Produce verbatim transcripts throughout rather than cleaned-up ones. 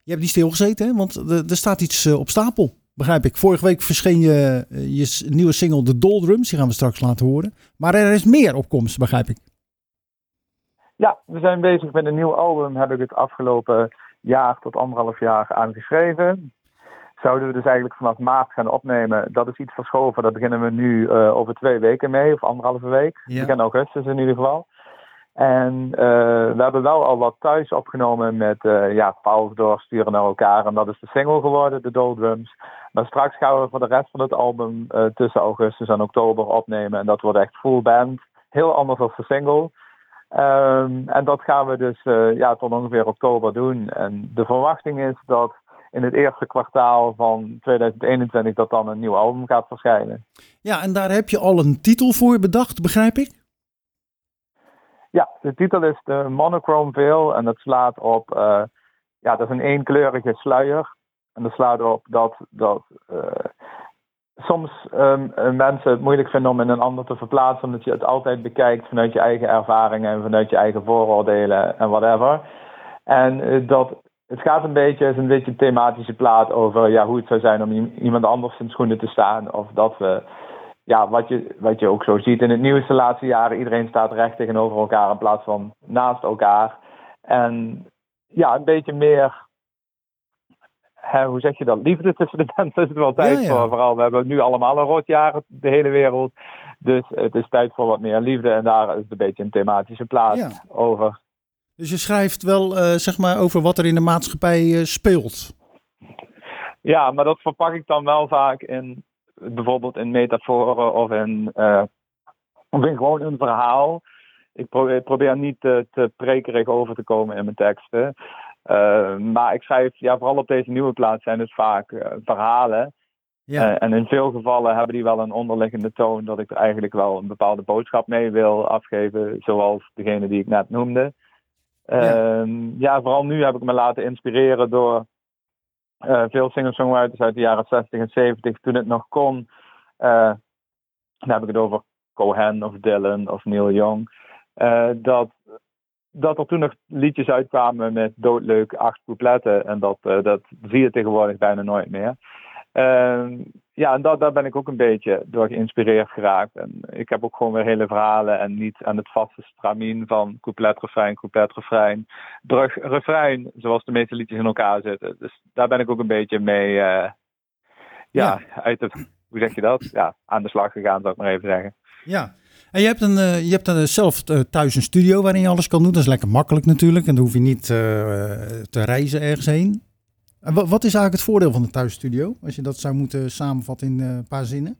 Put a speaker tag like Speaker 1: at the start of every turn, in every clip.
Speaker 1: Je hebt niet stilgezeten, hè? Want er, er staat iets uh, op stapel, begrijp ik. Vorige week verscheen je, uh, je nieuwe single The Doldrums. Die gaan we straks laten horen. Maar er is meer op komst, begrijp ik.
Speaker 2: Ja, we zijn bezig met een nieuw album. Heb ik het afgelopen jaar tot anderhalf jaar aangeschreven. Zouden we dus eigenlijk vanaf maart gaan opnemen. Dat is iets verschoven. Daar beginnen we nu uh, over twee weken mee. Of anderhalve week. Ja. Begin augustus in ieder geval. En uh, we hebben wel al wat thuis opgenomen met uh, ja, files doorsturen naar elkaar. En dat is de single geworden, de Doldrums. Maar straks gaan we voor de rest van het album uh, tussen augustus en oktober opnemen. En dat wordt echt full band. Heel anders dan de single. Um, en dat gaan we dus uh, ja, tot ongeveer oktober doen. En de verwachting is dat in het eerste kwartaal van tweeduizend eenentwintig dat dan een nieuw album gaat verschijnen.
Speaker 1: Ja, en daar heb je al een titel voor bedacht, begrijp ik?
Speaker 2: Ja, de titel is de Monochrome Veil en dat slaat op, uh, ja, dat is een eenkleurige sluier. En dat slaat op dat, dat uh, soms um, mensen het moeilijk vinden om in een ander te verplaatsen, omdat je het altijd bekijkt vanuit je eigen ervaringen en vanuit je eigen vooroordelen en whatever. En uh, dat, het gaat een beetje, het is een beetje een thematische plaat over ja, hoe het zou zijn om iemand anders in schoenen te staan. Of dat we, ja, wat je, wat je ook zo ziet in het nieuws de laatste jaren, iedereen staat recht tegenover elkaar in plaats van naast elkaar. En ja, een beetje meer, hè, hoe zeg je dat, liefde tussen de mensen is het wel tijd ja, ja. voor. Vooral, we hebben nu allemaal een rotjaar, de hele wereld. Dus het is tijd voor wat meer liefde en daar is het een beetje een thematische plaat ja. over.
Speaker 1: Dus je schrijft wel uh, zeg maar over wat er in de maatschappij uh, speelt.
Speaker 2: Ja, maar dat verpak ik dan wel vaak in bijvoorbeeld in metaforen of in, uh, of in gewoon een verhaal. Ik probeer, probeer niet te, te prekerig over te komen in mijn teksten. Uh, maar ik schrijf, ja, vooral op deze nieuwe plaat zijn het vaak uh, verhalen. Ja. Uh, en in veel gevallen hebben die wel een onderliggende toon dat ik er eigenlijk wel een bepaalde boodschap mee wil afgeven, zoals degene die ik net noemde. Ja. Uh, ja, vooral nu heb ik me laten inspireren door uh, veel singer-songwriters uit de jaren zestig en zeventig. Toen het nog kon, uh, dan heb ik het over Cohen of Dylan of Neil Young. Uh, dat, dat er toen nog liedjes uitkwamen met doodleuk acht coupletten. En dat, uh, dat zie je tegenwoordig bijna nooit meer. Uh, ja, en dat, daar ben ik ook een beetje door geïnspireerd geraakt. En ik heb ook gewoon weer hele verhalen en niet aan het vaste stramien van couplet, refrein, couplet, refrein, brug, refrein, zoals de meeste liedjes in elkaar zitten. Dus daar ben ik ook een beetje mee, uh, ja, ja, uit de, hoe zeg je dat? Ja, aan de slag gegaan, zou ik maar even zeggen.
Speaker 1: Ja, en je hebt, een, uh, je hebt een, zelf uh, thuis een studio waarin je alles kan doen. Dat is lekker makkelijk natuurlijk en dan hoef je niet uh, te reizen ergens heen. En wat is eigenlijk het voordeel van de thuisstudio, als je dat zou moeten samenvatten in een paar zinnen?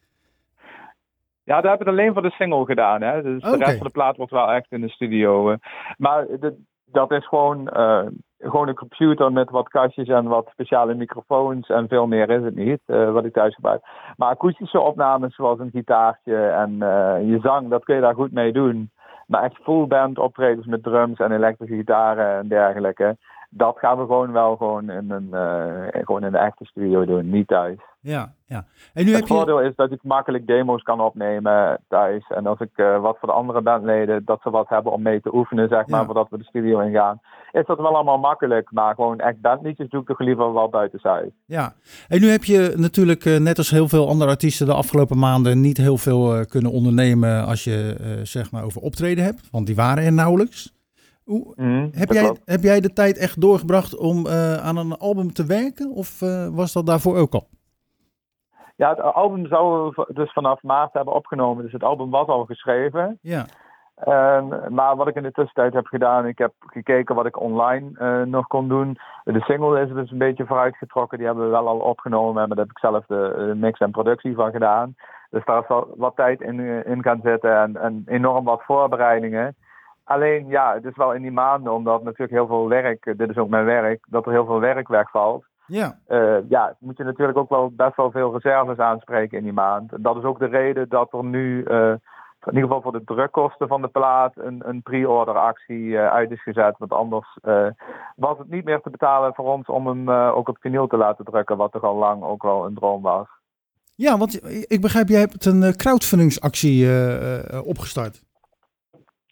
Speaker 2: Ja, daar heb ik het alleen voor de single gedaan. Hè? Dus okay. De rest van de plaat wordt wel echt in de studio. Maar de, dat is gewoon, uh, gewoon een computer met wat kastjes en wat speciale microfoons. En veel meer is het niet, uh, wat ik thuis gebruik. Maar akoestische opnames zoals een gitaartje en uh, je zang, dat kun je daar goed mee doen. Maar echt full band optredens met drums en elektrische gitaren en dergelijke. Dat gaan we gewoon wel gewoon in een uh, gewoon in de echte studio doen, niet thuis.
Speaker 1: Ja, ja. En nu
Speaker 2: het
Speaker 1: heb je...
Speaker 2: voordeel is dat ik makkelijk demo's kan opnemen thuis. En als ik uh, wat voor de andere bandleden, dat ze wat hebben om mee te oefenen, zeg maar, ja. voordat we de studio ingaan. Is dat wel allemaal makkelijk, maar gewoon echt bandliedjes doe ik toch liever wel buitenshuis.
Speaker 1: Ja, en nu heb je natuurlijk, uh, net als heel veel andere artiesten de afgelopen maanden, niet heel veel uh, kunnen ondernemen als je uh, zeg maar over optreden hebt. Want die waren er nauwelijks. Hoe, mm, heb, jij, heb jij de tijd echt doorgebracht om uh, aan een album te werken? Of uh, was dat daarvoor ook al?
Speaker 2: Ja, het album zouden we dus vanaf maart hebben opgenomen. Dus het album was al geschreven.
Speaker 1: Ja.
Speaker 2: Uh, maar wat ik in de tussentijd heb gedaan, ik heb gekeken wat ik online uh, nog kon doen. De single is dus een beetje vooruitgetrokken. Die hebben we wel al opgenomen. Maar daar heb ik zelf de uh, mix en productie van gedaan. Dus daar is wel wat tijd in, uh, in gaan zitten. En, en enorm wat voorbereidingen. Alleen, ja, het is wel in die maanden, omdat natuurlijk heel veel werk, dit is ook mijn werk, dat er heel veel werk wegvalt.
Speaker 1: Ja.
Speaker 2: Uh, ja, moet je natuurlijk ook wel best wel veel reserves aanspreken in die maand. En dat is ook de reden dat er nu, uh, in ieder geval voor de drukkosten van de plaat, een, een pre-order actie uh, uit is gezet. Want anders uh, was het niet meer te betalen voor ons om hem uh, ook op vinyl te laten drukken, wat toch al lang ook wel een droom was.
Speaker 1: Ja, want ik begrijp, jij hebt een crowdfundingsactie uh, uh, opgestart.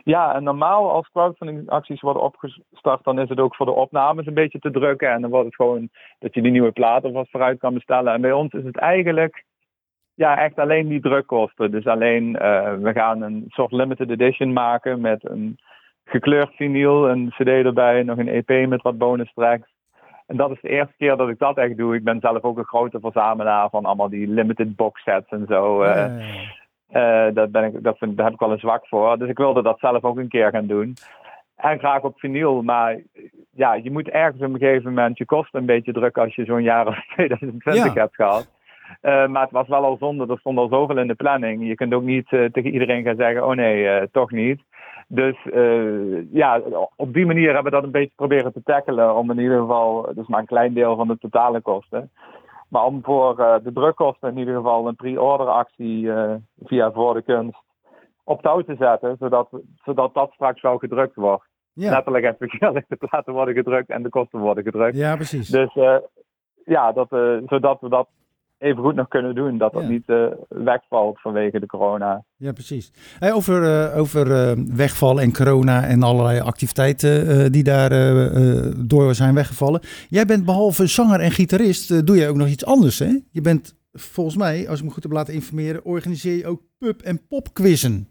Speaker 2: Ja, en normaal als crowdfunding acties worden opgestart, dan is het ook voor de opnames een beetje te drukken. En dan wordt het gewoon dat je die nieuwe platen vast vooruit kan bestellen. En bij ons is het eigenlijk ja, echt alleen die drukkosten. Dus alleen, uh, we gaan een soort limited edition maken met een gekleurd vinyl, een cd erbij, nog een E P met wat bonus tracks. En dat is de eerste keer dat ik dat echt doe. Ik ben zelf ook een grote verzamelaar van allemaal die limited box sets en zo. Uh, ja, ja, ja. Uh, dat ben ik, dat vind, daar heb ik wel een zwak voor. Dus ik wilde dat zelf ook een keer gaan doen. En graag op vinyl. Maar ja, je moet ergens op een gegeven moment je kosten een beetje drukken als je zo'n jaar als twintig twintig ja. hebt gehad. Uh, maar het was wel al zonde. Er stond al zoveel in de planning. Je kunt ook niet uh, tegen iedereen gaan zeggen, oh nee, uh, toch niet. Dus uh, ja, op die manier hebben we dat een beetje proberen te tackelen. Om in ieder geval, dat is maar een klein deel van de totale kosten. Maar om voor uh, de drukkosten in ieder geval een pre-order actie uh, via Voor de Kunst op touw te zetten. Zodat, zodat dat straks wel gedrukt wordt. Ja. Letterlijk en figuurlijk, de platen worden gedrukt en de kosten worden gedrukt.
Speaker 1: Ja, precies.
Speaker 2: Dus uh, ja, dat, uh, zodat we dat even goed nog kunnen doen. Dat dat ja. niet uh, wegvalt vanwege de corona.
Speaker 1: Ja, precies. Hey, over uh, over uh, wegval en corona en allerlei activiteiten uh, die daar uh, uh, door zijn weggevallen. Jij bent behalve zanger en gitarist, uh, doe jij ook nog iets anders, hè? Je bent volgens mij, als ik me goed heb laten informeren, organiseer je ook pub- en popquizzen.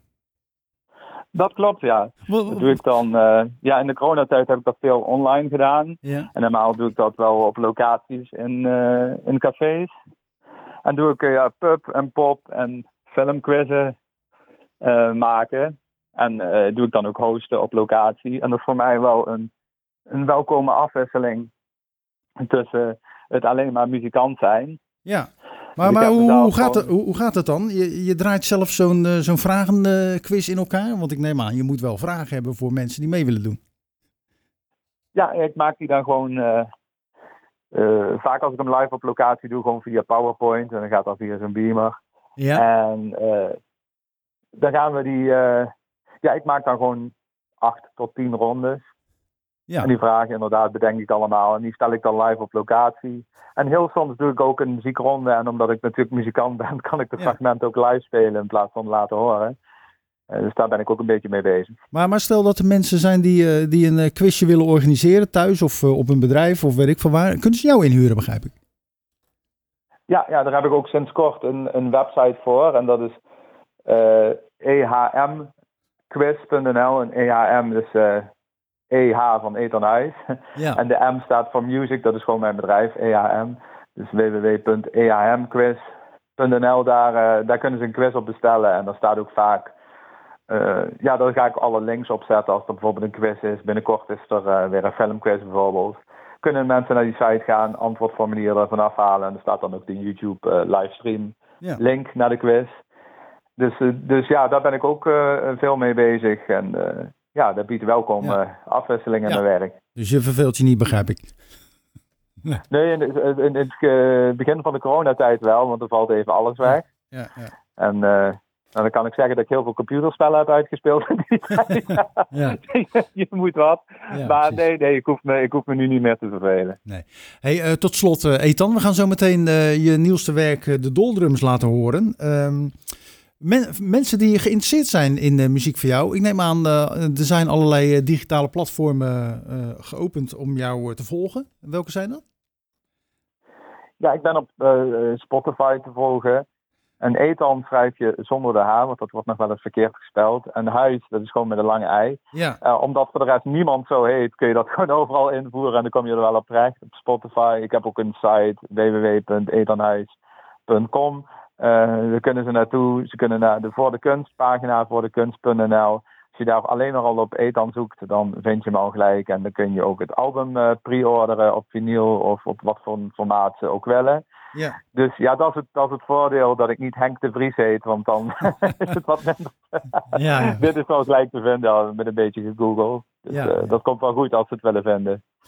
Speaker 2: Dat klopt, ja. Dat doe ik dan. Uh, ja, in de coronatijd heb ik dat veel online gedaan. Ja. En normaal doe ik dat wel op locaties in, uh, in cafés. En doe ik uh, ja, pub en pop en filmquizzen uh, maken. En uh, doe ik dan ook hosten op locatie. En dat is voor mij wel een, een welkome afwisseling tussen het alleen maar muzikant zijn.
Speaker 1: Ja, maar, maar hoe, hoe, gaat het, hoe, hoe gaat het dan? Je, je draait zelf zo'n, uh, zo'n vragenquiz in elkaar? Want ik neem aan, je moet wel vragen hebben voor mensen die mee willen doen.
Speaker 2: Ja, ik maak die dan gewoon... Uh, Uh, vaak als ik hem live op locatie doe, gewoon via PowerPoint. En dan gaat dat via zo'n beamer. Ja. En uh, dan gaan we die... Uh, ja, ik maak dan gewoon acht tot tien rondes. Ja. En die vragen inderdaad bedenk ik allemaal. En die stel ik dan live op locatie. En heel soms doe ik ook een muziekronde. En omdat ik natuurlijk muzikant ben, kan ik de ja. fragmenten ook live spelen in plaats van laten horen. Dus daar ben ik ook een beetje mee bezig.
Speaker 1: Maar, maar stel dat er mensen zijn die, uh, die een uh, quizje willen organiseren thuis of uh, op een bedrijf of weet ik van waar. Kunnen ze jou inhuren, begrijp ik?
Speaker 2: Ja, ja, daar heb ik ook sinds kort een, een website voor. En dat is uh, e h m quiz punt n l. En E H M, dus uh, E H van Ethan Huis. Ja. En de M staat voor music, dat is gewoon mijn bedrijf, E H M. Dus w w w punt e h m quiz punt n l, daar, uh, daar kunnen ze een quiz op bestellen. En daar staat ook vaak... Uh, ja, daar ga ik alle links op zetten als er bijvoorbeeld een quiz is. Binnenkort is er uh, weer een filmquiz bijvoorbeeld. Kunnen mensen naar die site gaan, antwoordformulier ervan afhalen. En er staat dan ook de YouTube uh, livestream ja. link naar de quiz. Dus, uh, dus ja, daar ben ik ook uh, veel mee bezig. En uh, ja, dat biedt welkom ja. uh, afwisseling in ja. mijn werk.
Speaker 1: Dus je verveelt je niet, begrijp ik.
Speaker 2: Nee, nee in, in, in het uh, begin van de coronatijd wel, want er valt even alles weg. Ja, ja. En... Uh, Nou, dan kan ik zeggen dat ik heel veel computerspellen heb uitgespeeld. ja. Je moet wat. Ja, maar nee, nee ik, hoef me, ik hoef me nu niet meer te vervelen.
Speaker 1: Nee. Hey, uh, tot slot, uh, Ethan. We gaan zo meteen uh, je nieuwste werk, uh, de Doldrums, laten horen. Um, men, mensen die geïnteresseerd zijn in uh, muziek voor jou. Ik neem aan, uh, er zijn allerlei uh, digitale platformen uh, geopend om jou uh, te volgen. Welke zijn dat?
Speaker 2: Ja, ik ben op uh, Spotify te volgen. En Ethan schrijf je zonder de H, want dat wordt nog wel eens verkeerd gespeld. En Huis, dat is gewoon met een lange ei. Ja. Uh, omdat voor de rest niemand zo heet, kun je dat gewoon overal invoeren en dan kom je er wel op terecht. Op Spotify, ik heb ook een site, w w w punt ethanhuis punt com. Uh, daar kunnen ze naartoe, ze kunnen naar de Voor de Kunst pagina, voor de kunst punt n l. Als je daar alleen maar al op Ethan zoekt, dan vind je hem al gelijk. En dan kun je ook het album uh, pre-orderen op vinyl of op wat voor formaat ze ook willen. Ja. Dus ja, dat is, het, dat is het voordeel dat ik niet Henk de Vries heet, want dan is het wat minder. ja, ja. Dit is wel gelijk te vinden met een beetje gegoogeld. Dus ja, uh, ja. dat komt wel goed als ze het willen vinden.